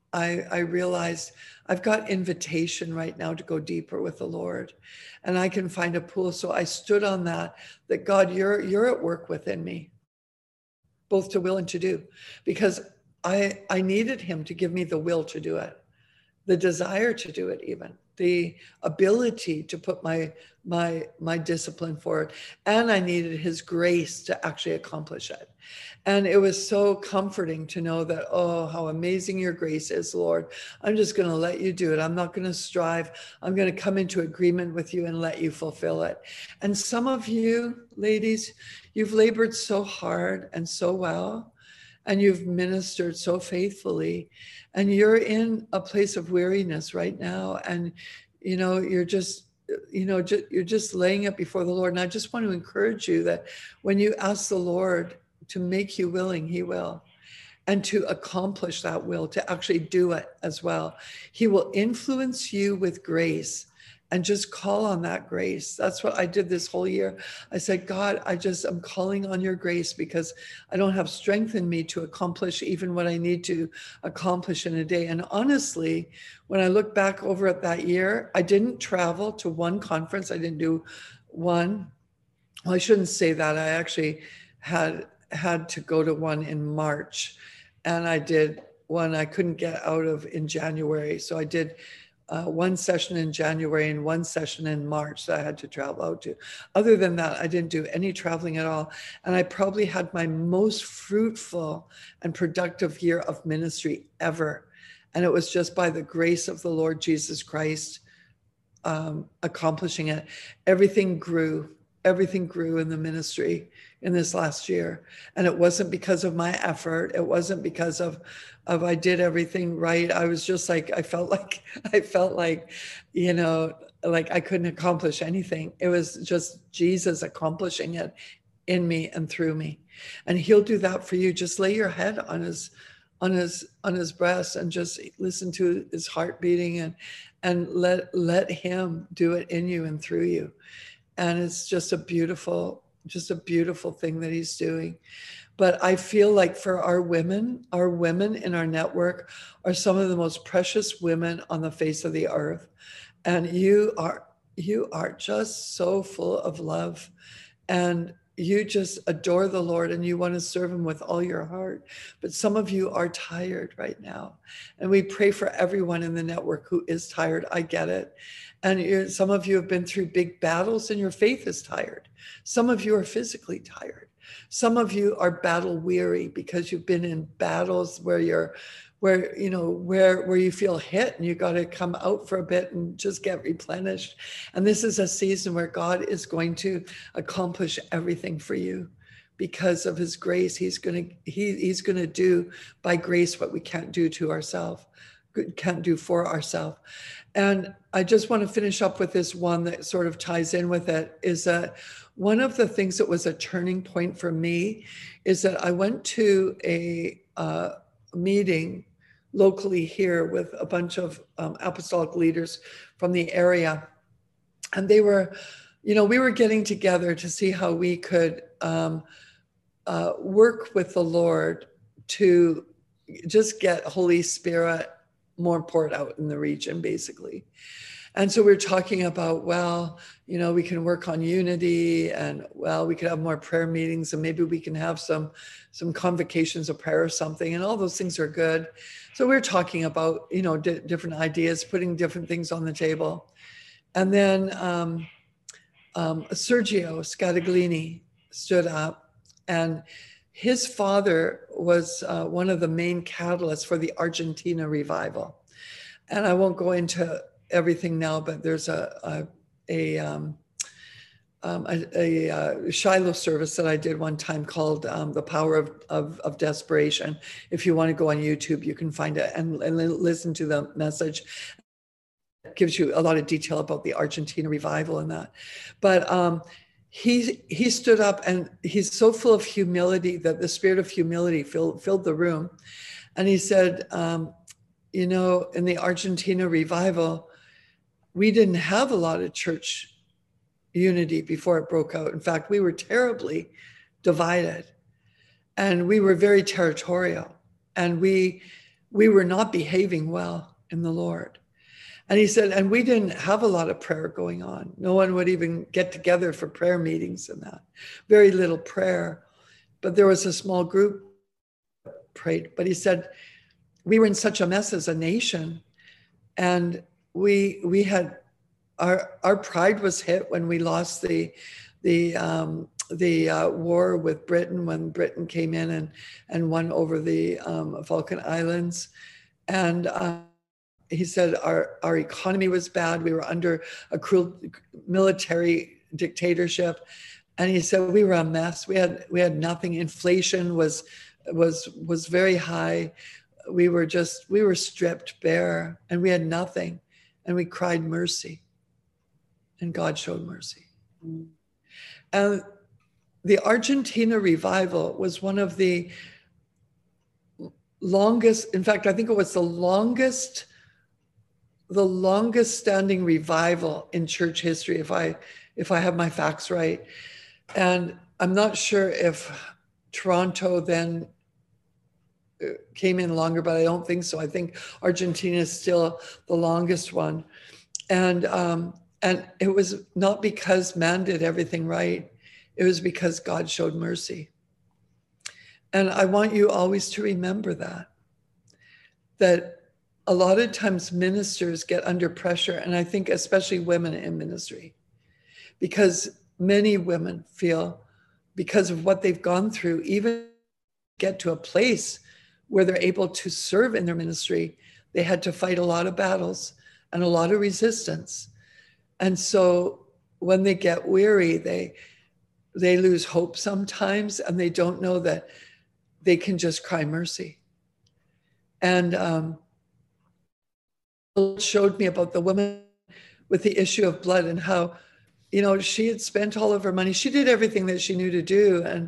I, I realized I've got invitation right now to go deeper with the Lord, and I can find a pool. So I stood on that, that God, you're, you're at work within me, both to will and to do, because I, I needed him to give me the will to do it, the desire to do it, even the ability to put my, my, my discipline forward. And I needed his grace to actually accomplish it. And it was so comforting to know that, oh, how amazing your grace is, Lord. I'm just going to let you do it. I'm not going to strive. I'm going to come into agreement with you and let you fulfill it. And some of you, ladies, you've labored so hard and so well, and you've ministered so faithfully, and you're in a place of weariness right now. And, you know, you're just, you know, ju- you're just laying it before the Lord. And I just want to encourage you that when you ask the Lord to make you willing, he will, and to accomplish that will, to actually do it as well. He will influence you with grace, and just call on that grace. That's what I did this whole year. I said, God, I just, I'm calling on your grace, because I don't have strength in me to accomplish even what I need to accomplish in a day. And honestly, when I look back over at that year, I didn't travel to one conference. I didn't do one. Well, I shouldn't say that. I actually had had to go to one in March, and I did one I couldn't get out of in January. So I did Uh, one session in January and one session in March that I had to travel out to. Other than that, I didn't do any traveling at all. And I probably had my most fruitful and productive year of ministry ever. And it was just by the grace of the Lord Jesus Christ um, accomplishing it. Everything grew. Everything grew in the ministry in this last year. And it wasn't because of my effort. It wasn't because of, of I did everything right. I was just like, I felt like, I felt like, you know, like I couldn't accomplish anything. It was just Jesus accomplishing it in me and through me. And he'll do that for you. Just lay your head on his, on his, on his breast, and just listen to his heart beating, and, and let, let him do it in you and through you. And it's just a beautiful, just a beautiful thing that he's doing. But I feel like for our women, our women in our network are some of the most precious women on the face of the earth. And you are, you are just so full of love, and you just adore the Lord, and you want to serve him with all your heart. But some of you are tired right now. And we pray for everyone in the network who is tired. I get it. And you're, some of you have been through big battles, and your faith is tired. Some of you are physically tired. Some of you are battle weary because you've been in battles where you're, where, you know, where, where you feel hit, and you got to come out for a bit and just get replenished. And this is a season where God is going to accomplish everything for you because of his grace. He's going to, he, he's going to do by grace what we can't do to ourselves, can't do for ourselves. And I just want to finish up with this one that sort of ties in with it, is that one of the things that was a turning point for me is that I went to a uh, meeting locally here with a bunch of um, apostolic leaders from the area. And they were, you know, we were getting together to see how we could um, uh, work with the Lord to just get Holy Spirit more poured out in the region, basically. And so we're talking about, well, you know, we can work on unity, and well, we could have more prayer meetings, and maybe we can have some, some convocations of prayer or something. And all those things are good. So we're talking about, you know, di- different ideas, putting different things on the table. And then um, um, Sergio Scataglini stood up, and his father was uh, one of the main catalysts for the Argentina revival. And I won't go into everything now, but there's a a, a, um, um, a, a, a Shiloh service that I did one time called um, The Power of, of, of Desperation. If you want to go on YouTube, you can find it and, and listen to the message. It gives you a lot of detail about the Argentina revival and that. But um, he he stood up, and he's so full of humility that the spirit of humility filled, filled the room. And he said, um, you know, in the Argentina revival, we didn't have a lot of church unity before it broke out. In fact, we were terribly divided, and we were very territorial, and we we were not behaving well in the Lord. And he said, and we didn't have a lot of prayer going on. No one would even get together for prayer meetings and that. Very little prayer. But there was a small group that prayed. But he said, we were in such a mess as a nation. And we we had, our our pride was hit when we lost the, the, um, the uh, war with Britain, when Britain came in and, and won over the um, Falkland Islands. And uh, he said our, our economy was bad. We were under a cruel military dictatorship. And he said we were a mess. We had we had nothing. Inflation was was was very high. We were just, we were stripped bare and we had nothing. And we cried mercy. And God showed mercy. Mm. And the Argentina revival was one of the longest, in fact, I think it was the longest, the longest standing revival in church history, if I, if I have my facts right. And I'm not sure if Toronto then came in longer, but I don't think so. I think Argentina is still the longest one. And, um, and it was not because man did everything right. It was because God showed mercy. And I want you always to remember that, that a lot of times ministers get under pressure, and I think especially women in ministry, because many women feel, because of what they've gone through, even get to a place where they're able to serve in their ministry, they had to fight a lot of battles and a lot of resistance. And so when they get weary, they they lose hope sometimes, and they don't know that they can just cry mercy. And um, it showed me about the woman with the issue of blood and how, you know, she had spent all of her money. She did everything that she knew to do. And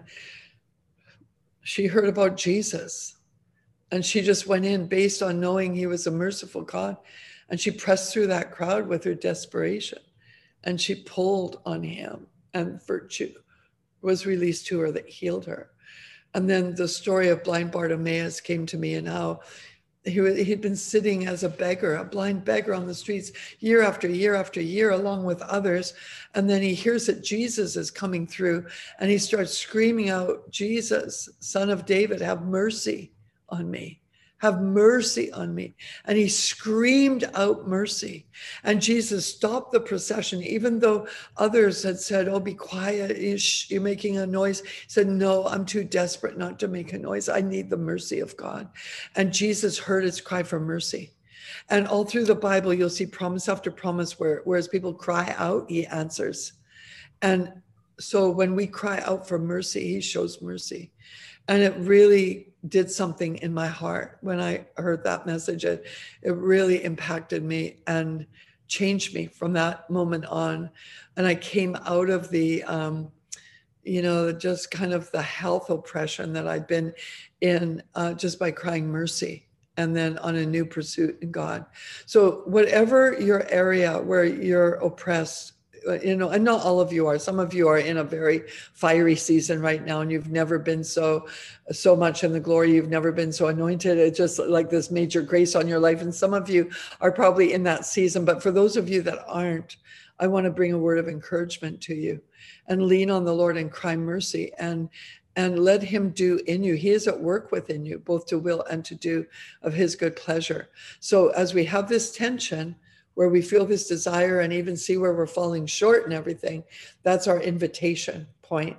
she heard about Jesus. And she just went in based on knowing he was a merciful God. And she pressed through that crowd with her desperation. And she pulled on him, and virtue was released to her that healed her. And then the story of blind Bartimaeus came to me, and how he, he'd been sitting as a beggar, a blind beggar on the streets year after year after year, along with others. And then he hears that Jesus is coming through, and he starts screaming out, Jesus, Son of David, have mercy on me. Have mercy on me. And he screamed out mercy. And Jesus stopped the procession, even though others had said, oh, be quiet, you're making a noise. He said, no, I'm too desperate not to make a noise. I need the mercy of God. And Jesus heard his cry for mercy. And all through the Bible, you'll see promise after promise where, whereas people cry out, he answers. And so when we cry out for mercy, he shows mercy. And it really did something in my heart when I heard that message. It, it really impacted me and changed me from that moment on. And I came out of the, um, you know, just kind of the health oppression that I'd been in uh, just by crying mercy, and then on a new pursuit in God. So whatever your area where you're oppressed, you know, and not all of you are, some of you are in a very fiery season right now, and you've never been so, so much in the glory. You've never been so anointed. It's just like this major grace on your life. And some of you are probably in that season, but for those of you that aren't, I want to bring a word of encouragement to you, and lean on the Lord and cry mercy, and, and let him do in you. He is at work within you, both to will and to do of his good pleasure. So as we have this tension, where we feel this desire and even see where we're falling short and everything, that's our invitation point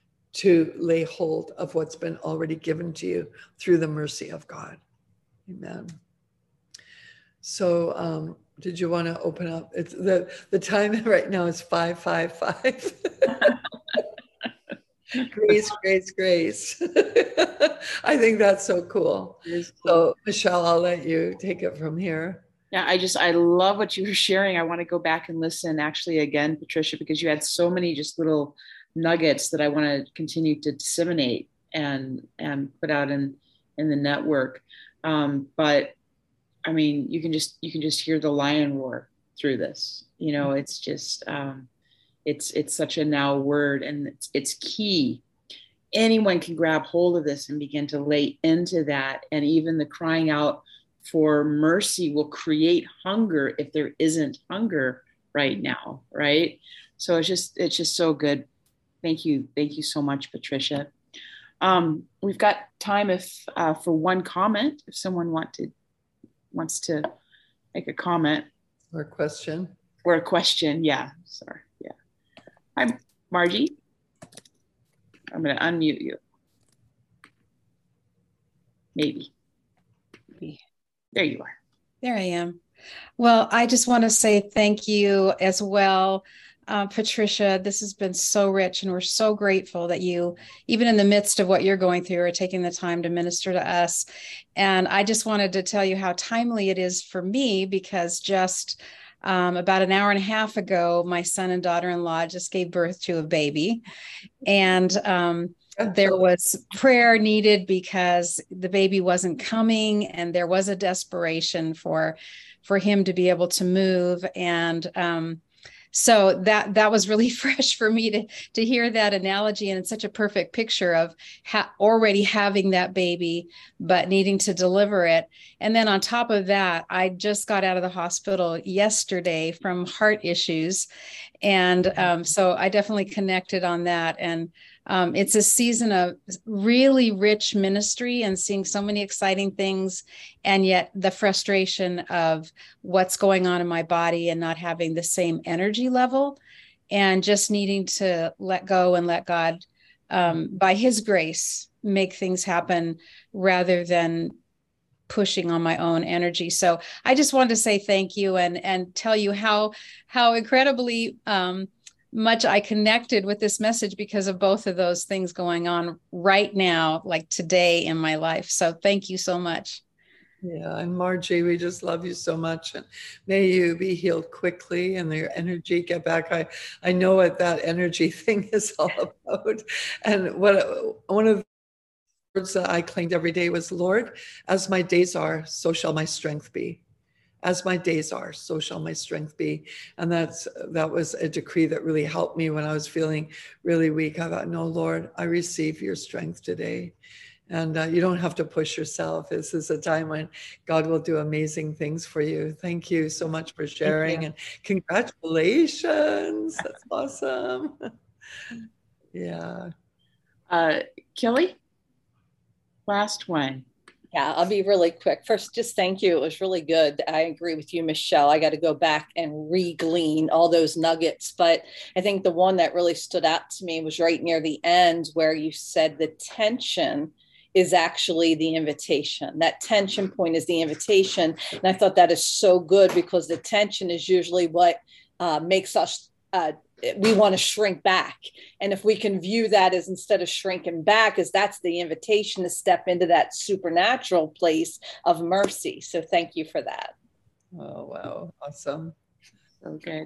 to lay hold of what's been already given to you through the mercy of God. Amen. So um, did you want to open up? It's the, the time right now is five, five, five. Grace, grace, grace. I think that's so cool. cool. So Michelle, I'll let you take it from here. Yeah, I just, I love what you were sharing. I want to go back and listen actually again, Patricia, because you had so many just little nuggets that I want to continue to disseminate and, and put out in, in the network. Um, but I mean, you can just, you can just hear the lion roar through this, you know, it's just, um, it's, it's such a now word, and it's, it's key. anyone can grab hold of this and begin to lay into that. And even the crying out for mercy will create hunger if there isn't hunger right now, right? So it's just, it's just so good. Thank you. Thank you so much, Patricia. Um, we've got time if uh, for one comment, if someone want to, wants to make a comment. Or a question. Or a question, yeah, sorry, yeah. Hi, Margie. I'm gonna unmute you. Maybe. Maybe. There you are. There I am. Well, I just want to say thank you as well, uh, Patricia. This has been so rich, and we're so grateful that you, even in the midst of what you're going through, are taking the time to minister to us. And I just wanted to tell you how timely it is for me, because just um, about an hour and a half ago, my son and daughter-in-law just gave birth to a baby. And um, there was prayer needed because the baby wasn't coming, and there was a desperation for for him to be able to move. And um, so that that was really fresh for me to to hear that analogy, and it's such a perfect picture of ha- already having that baby, but needing to deliver it. And then on top of that, I just got out of the hospital yesterday from heart issues. And um, so I definitely connected on that. And um, it's a season of really rich ministry and seeing so many exciting things, and yet the frustration of what's going on in my body and not having the same energy level, and just needing to let go and let God, um, by his grace, make things happen rather than pushing on my own energy. So I just wanted to say thank you and and tell you how how incredibly um, much I connected with this message because of both of those things going on right now, like today in my life. So thank you so much. Yeah, and Margie, we just love you so much, and may you be healed quickly and your energy get back. I I know what that energy thing is all about, and what one of the words that I claimed every day was, Lord, as my days are, so shall my strength be. As my days are, so shall my strength be. And that's that was a decree that really helped me when I was feeling really weak. I thought, no, Lord, I receive your strength today. And uh, you don't have to push yourself. This is a time when God will do amazing things for you. Thank you so much for sharing, and congratulations. That's awesome. Yeah. Uh, Kelly, last one. Yeah, I'll be really quick. First, just thank you. It was really good. I agree with you, Michelle. I got to go back and re-glean all those nuggets. But I think the one that really stood out to me was right near the end where you said the tension is actually the invitation. That tension point is the invitation. And I thought that is so good, because the tension is usually what uh, makes us uh, we want to shrink back. And if we can view that as, instead of shrinking back, as that's the invitation to step into that supernatural place of mercy. So thank you for that. Oh, wow. Awesome. Okay.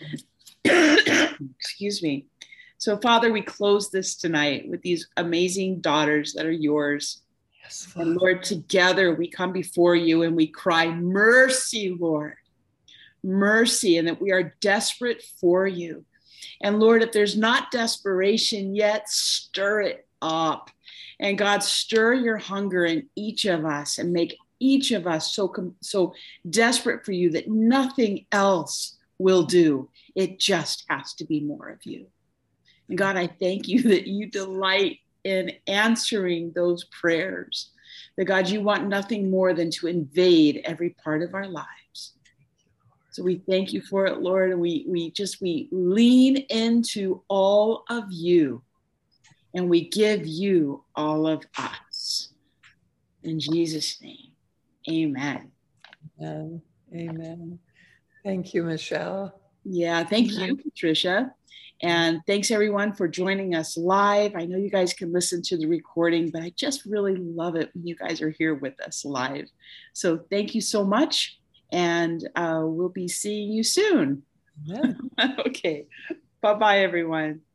Excuse me. So Father, we close this tonight with these amazing daughters that are yours. Yes, Father. And Lord, together we come before you and we cry, mercy, Lord, mercy, and that we are desperate for you. And Lord, if there's not desperation yet, stir it up. And God, stir your hunger in each of us and make each of us so, so desperate for you that nothing else will do. It just has to be more of you. And God, I thank you that you delight in answering those prayers. That God, you want nothing more than to invade every part of our lives. So we thank you for it, Lord. And we, we just, we lean into all of you, and we give you all of us. In Jesus' name, amen. Amen. Amen. Thank you, Michelle. Yeah, thank you, Patricia. And thanks everyone for joining us live. I know you guys can listen to the recording, but I just really love it when you guys are here with us live. So thank you so much. And uh, we'll be seeing you soon. Yeah. Okay. Bye-bye, everyone.